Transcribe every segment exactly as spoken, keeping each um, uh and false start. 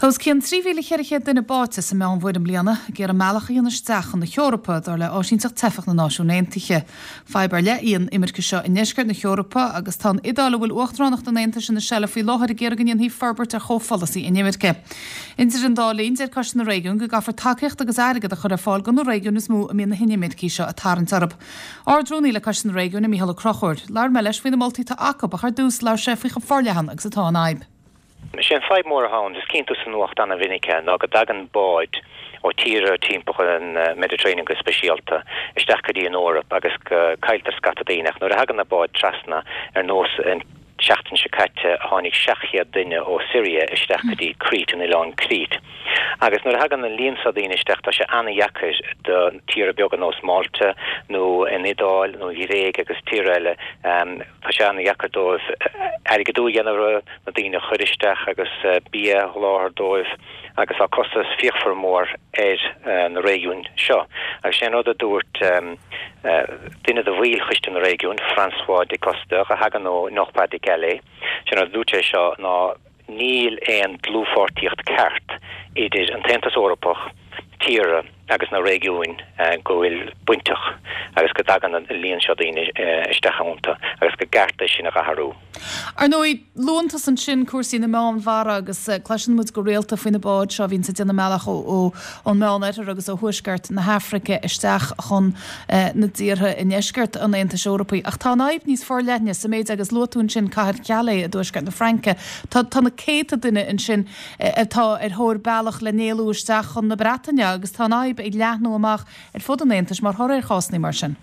Tás cén tríhíle cheiriché duna báte sa meán bhfuid an bliana gur a mealacha dionarsteach na Eorpa ar le áisiach tefach na náisiúnéintiche. Feibar le íon imirce seo inisceart na Eorpa agus tá idála bhfuil uachtránach na éanta sin na sela faoi láthir a ggéir gan hí farbert a chofalasí in imirce. Intir an dálín ar cos na réún go gafar takeíocht agus airigad a chur a fáil gan na réún is mú a mí na hinimiidcí seo a tarint arab. Ardrúní le cos na réún na míhall crochúir, leir me leis faoin na moltaí tá aca a chu dús leir sé faoicha forlehan agus atá aib. Sin five more hounds is keen to nuacht an a vinnica no a dagan boyd o tira timp an uh, Mediterranean go specialta istachadi in Europe agus uh, kailter skatadinach no hagan na boyd trasna er nos en seachtain sikate hánig seachia duine ó Syria istachadi Crete in Ilan Crete agus no hagan an líonsadín istachta se anna jakir de tira biogan nos Malta no en Idal no Ireg agus tirele um, tá se anna jakir dóibh arigadú genera na dine churistach agus uh, bia láhar dóibh agus a costas fiachfar mór er uh, na réún seo agus sé nóda dúirt um, uh, duine de bhíl chuiste na réún François de Costa a hagan nó nachpa de Gale sé nóda dúirte seo ná níl éon blúfortíocht ceart idir an tentas Europach tíre agus na réún uh, gohfuil buintach agus go dagan an líon seo daoine uh, istechánta agus go garta sin a gaharú. Ar nóid lúntas an sin cuasaí na meán mhara agus claisin muid go réalta faoin na báid seo bhín sa déanana mealach ó an meánéitir agus ó thuisceart na Hafraice isteach chun na dtíortha in eisceart an Aontas Eorpaí. Ach tá naib níos forleithne sa méid agus lútún sin caithead ceala a dúisceart na Franca. Tá na céta duine in sin atá ar thóir bealach le néalú isteach chun na Bretagne agus tá naib ag leathnú amach ar fud an Aontas mar thoir ar chásnaí mar sin.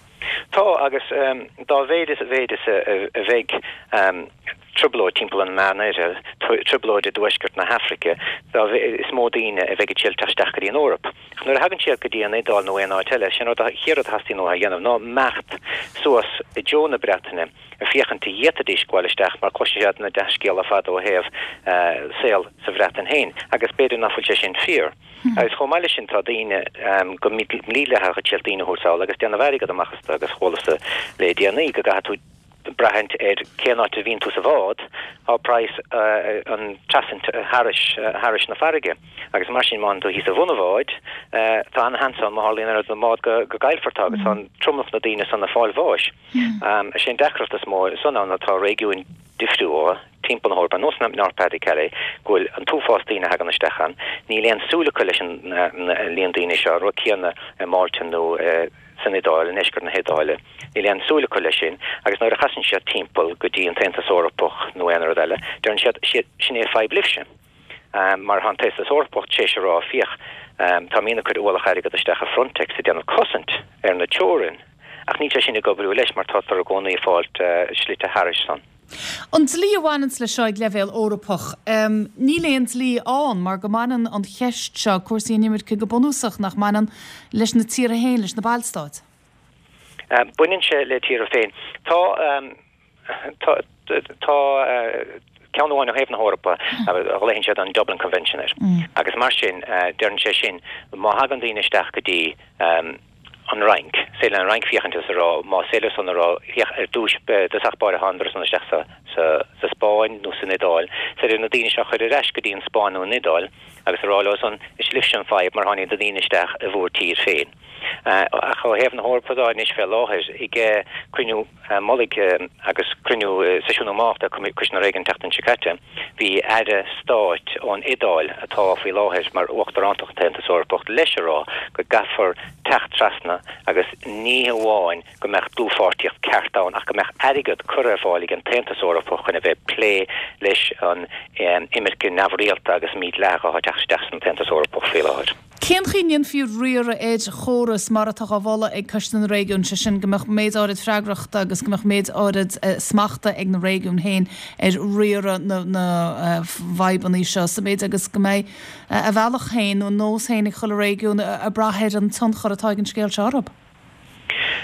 Tá agus um, dá bhéidir a bhéidir a bheith um, trúblóid timp an mánéir trúblóid a dúisceart na Hafraice is mó daoine a bheith tíal taisteachchaí in Europa. Nuair a hagann tíal go dtí an édáil nó éon áiteile sin chiaad hasí nó a dhéanamh ná mecht suas i dteo na Bretagne a fiochantaí dhéatadí scoilisteach mar cosisiad na deiscéal a fad ó héamh uh, saoil sa bhreatan hain agus beidir nafuilte sin fear. Agus chomáile sin tá daoine um, go mlílethe a tíal daoine thusáil agus déanana bharigad amachchas agus chólasa le déanaí go gathú brahent er céanát a vín tú sa bhád á price uh, an trasint uh, Harris uh, Harris na farige agus mar sin man tú hí sa bhunahváid uh, tá an hansan máhlín ar na mád go, go gailfartá agus an trumlach na daine san na fáil bháis um, a sin decraft is mór son an atá régiún diftú timp an horpa nos na narpadi kere gol an túfástíine hagan stechan ní leon súlacha leis an líon daine seo ru céanna Martin nó Sanidal in Escar na Hedáile ní leon súlacha lei sin agus nuair a chasan sé timppel go dtí an tentas Eorpach nó anar eile dearn sin é feib lifse mar han testas Eorpach sé se rá fioch tá mína chud uach airigad a stecha Frontex i déanana cosint ar na teorin ach ní sin go brú leis mar tá ar a gcónaí fáilt slite Harrison. An lí bhhainans le seoid levéil Eorpach um, ní léon lí an mar go manan an cheist seo cuasaí nimir go bonúsach nach manan leis na tíre héin leis na bailstáid. Um, Buinn se le tíre féin. Tá um, tá tá uh, ceanháin a héh na Eorpa a léonn siad an Dublin Convention er. Mm. agus mar sin uh, dearn sé sin má hagan daoine isteach go dtí um, an rank sé an rank fiochantas ará má sélas an ará ar dúis desachbáir handras an isteach sa sa Spáin nó san Idáil sé na daine seach chuir reis go dtí an Spáin nó Idáil agus arálas an is lifsin five mar hánig do daine isteach a bhór tír féin. Uh, a chu héh na Eorpadáin is fel láthir i g cruinú uh, molig uh, agus cruinú uh, seisiún máachta chus na réigen teachtain sicate hí aide stáit ón Idáil atá fao láthir mar uachtarránach tentas Eorpach leis rá go gafar techt trasna agus ní bháin go meach blúfortíocht ceartán ach go meach airigad currafálig an tentas Eorpach chuna bheith plé leis an um, imirce navríalta agus míad lecha a teach an tentas Eorpach fao láthir. Cén chiníonn fiú riire éid chóras mar atá a bhla ag costan na réún se sin gomach méid áid freigrachta agus gomach méid áid smachta ag na réún hain ar riire na bhaibbaní seo sa méid agus go méid a bhealach hain ó nós hainnig chola réún a brathir an ton chor atáigen scéil se arab.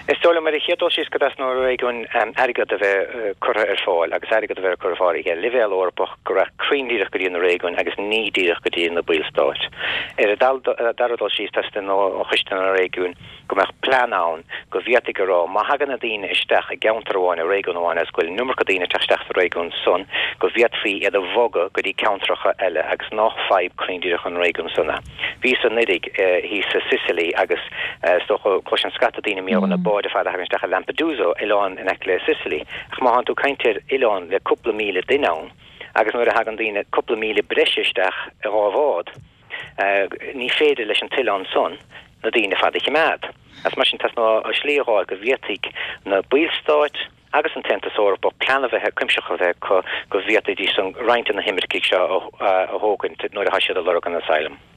Is stola mar chédó sis go as nó réún agad a bheith chu ar fáil, agus agad a bheith chu fáí ige livéil orpach go raríndíach go dtíon réún agus nídíach go dtíon na bílstáit. Er a daradal sí testin ó chuisten a réún go meach planán go bhíati go rá, má hagan a dtíine isteach a geantarháin a réúnháin as goil numar go dtíine teisteach a réún son go bhíatrí iad a bhoga go dtí countracha eile agus nach feib críndíach an réún sanna. Bhí san nidig hí sa Sicily agus stocha cloan scatadíine mí an na báid a fada hagansteach a Lampedusa Ián in eile Sicily. Ach má han tú caiintir Ián le cúpla míle dinán agus nuair a hagan dtíine cúpla míle breisisteach a ráhád. Ní féidir leis an tián son na dtíine fada chiméad. As mar sin tas ná a slíáil go bhíatigh na bílstáit agus an tenta sóra bo plan a bheith cumseach a bheith go bhíatidí san reinint na himmerkiig seo a hógan nuair a hasisiad a lorgan asylum.